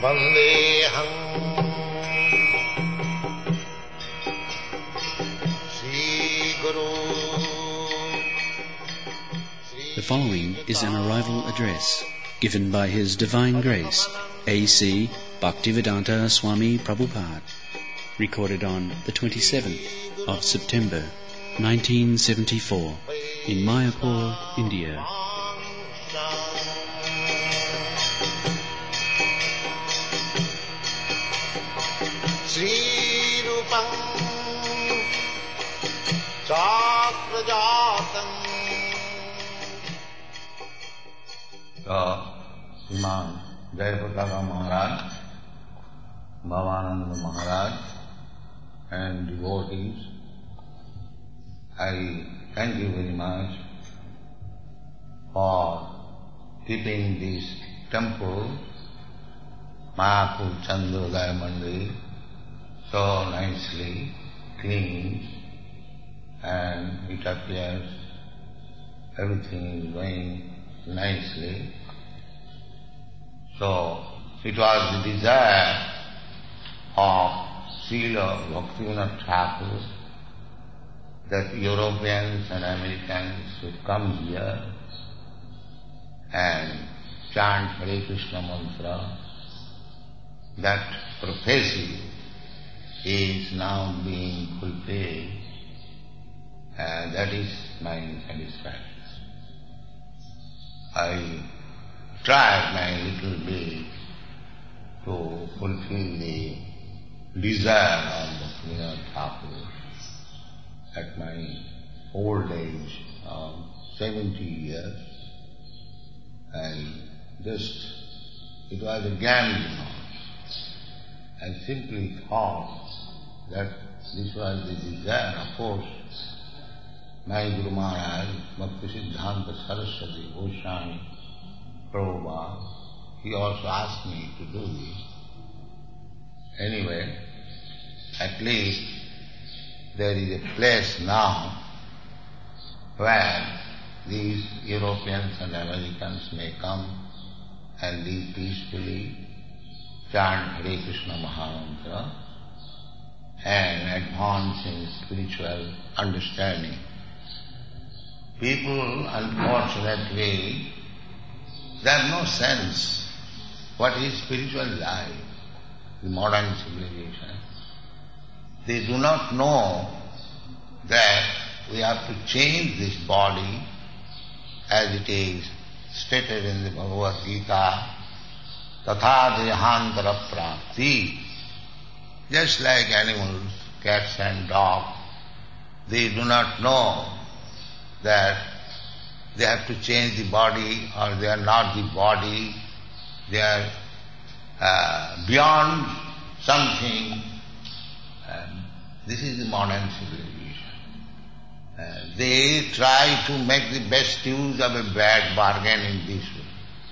Vandeham Sri Guru. The following is an arrival address given by His Divine Grace A.C. Bhaktivedanta Swami Prabhupada, recorded on the 27th of September 1974 in Mayapur, India. Sri Rupam Chakrajatam. Sriman Jayapataka Maharaj, Bhavananda Maharaj and devotees, I thank you very much for keeping this temple, Mayapur Chandrodaya Mandir, so nicely clean, and it appears everything is going nicely. So it was the desire of Srila Bhaktivinoda Thakur that Europeans and Americans should come here and chant Hare Krishna mantra. That prophecy is now being fulfilled, and that is my satisfaction. I tried my little bit to fulfill the desire of Bhaktivinoda Thakur at my old age of 70 years. It was a gambling. I simply thought that this was the desire. Of course, my Guru Maharaj, Bhakti Siddhanta Saraswati Goswami Prabhupada, he also asked me to do this. Anyway, at least there is a place now where these Europeans and Americans may come and live peacefully, chant Hare Krishna Mahamantra and advance in spiritual understanding. People, unfortunately, they have no sense what is spiritual life, the modern civilization. They do not know that we have to change this body as it is stated in the Bhagavad Gita, tatha dehantara prapti. Just like animals, cats and dogs, they do not know that they have to change the body, or they are not the body, they are beyond something. This is the modern civilization. They try to make the best use of a bad bargain in this way.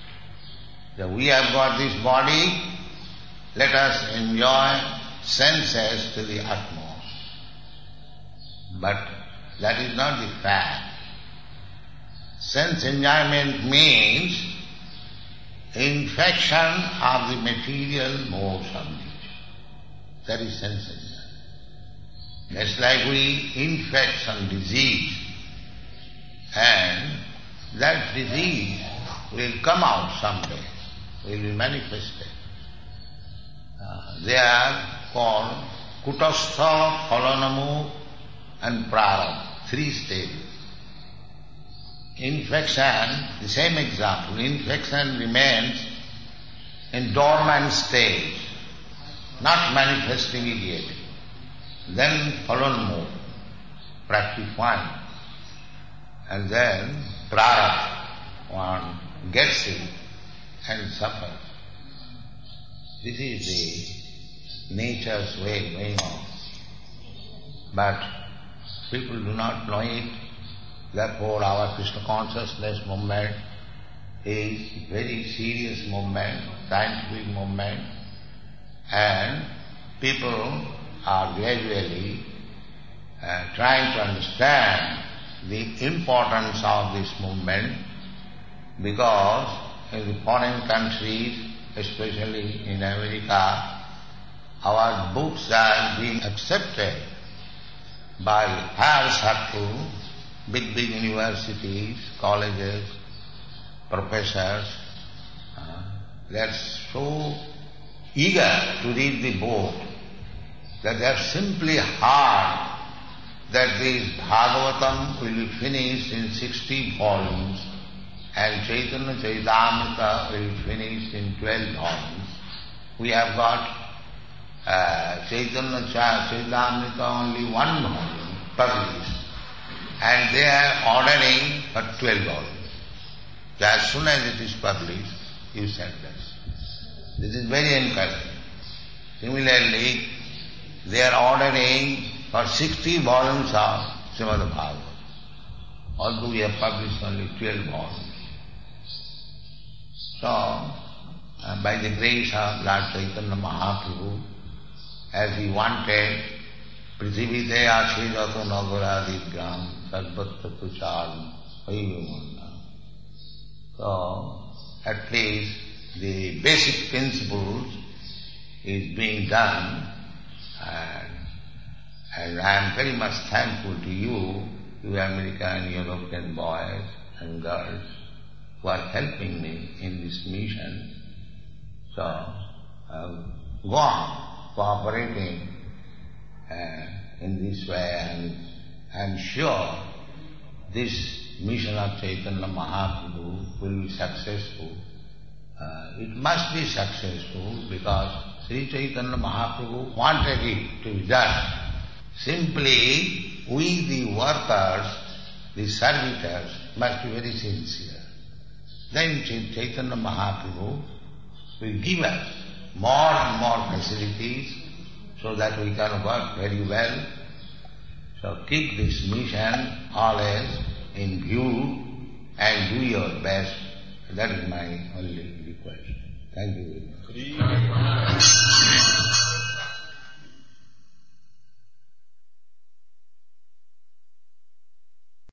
So we have got this body, let us enjoy senses to the utmost. But that is not the fact. Sense enjoyment means infection of the material modes of nature. That is sense enjoyment. Just like we infect some disease, and that disease will come out someday, will be manifested. They are called Kutastha, Phalanamu and Prarabdha, 3 stages. Infection, the same example, infection remains in dormant stage, not manifesting immediately. Then Phalanamu, practice 1, and then Prarabdha, one gets it and suffers. This is the nature's way going on. But people do not know it. Therefore our Krishna consciousness movement is a very serious movement, scientific movement, and people are gradually trying to understand the importance of this movement, because in the foreign countries especially in America, our books are being accepted by higher circle, big universities, colleges, professors. They are so eager to read the book that they have simply heard that this Bhagavatam will be finished in 60 volumes and Chaitanya Charitamrita will be finished in 12 volumes. We have got Chaitanya Charitamrita only 1 volume published, and they are ordering for 12 volumes. So as soon as it is published, you send us. This is very encouraging. Similarly, they are ordering for 60 volumes of Srimad Bhagavatam, although we have published only 12 volumes. So, by the grace of Lord Chaitanya Mahaprabhu, as he wanted, Prithivite Ashirato Nagaradigram Sarvatra Tucharam Vaivamanda. So, at least the basic principles is being done, and I am very much thankful to you American, European boys and girls who are helping me in this mission. So, go on cooperating in this way, and I am sure this mission of Chaitanya Mahaprabhu will be successful. It must be successful because Sri Chaitanya Mahaprabhu wanted it to be done. Simply, we the workers, the servitors, must be very sincere. Then Chaitanya Mahaprabhu will give us more and more facilities so that we can work very well. So keep this mission always in view and do your best. That is my only request. Thank you very much.